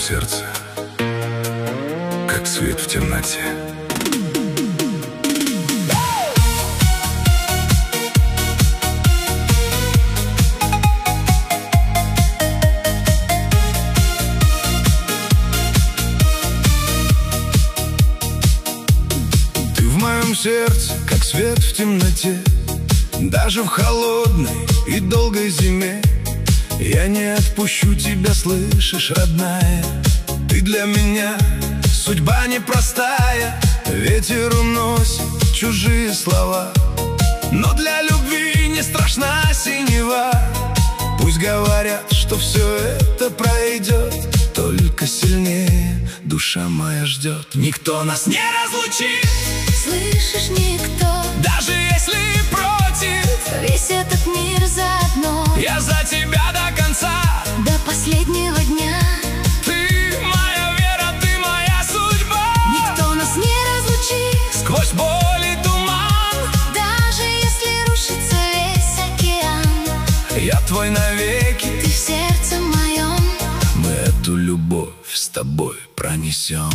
сердце, как свет в темноте. Ты в моем сердце, как свет в темноте. Даже в холодной и долгой зиме я не отпущу тебя, слышишь, родная? Ты для меня судьба непростая. Ветер уносит чужие слова, но для любви не страшна синева. Пусть говорят, что все это пройдет, только сильнее душа моя ждет. Никто нас не разлучит, слышишь, никто, даже если против. Весь этот мир заодно, я за тебя до конца, до последнего дня. Ты моя вера, ты моя судьба. Никто нас не разлучит, сквозь боль и туман, даже если рушится весь океан. я твой навеки, ты в сердце моем. мы эту любовь с тобой пронесем.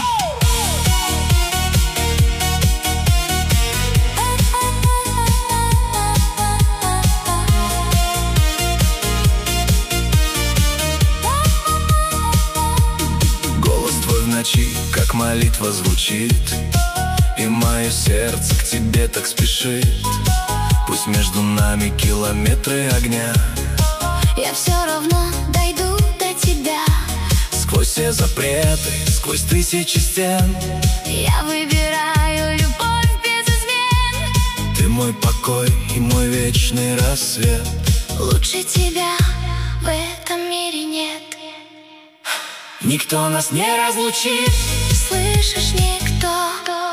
Как молитва звучит, и мое сердце к тебе так спешит. Пусть между нами километры огня, я все равно дойду до тебя. Сквозь все запреты, сквозь тысячи стен, я выбираю любовь без измен. Ты мой покой и мой вечный рассвет. Лучше тебя в этом мире нет. Никто нас не разлучит, слышишь, никто.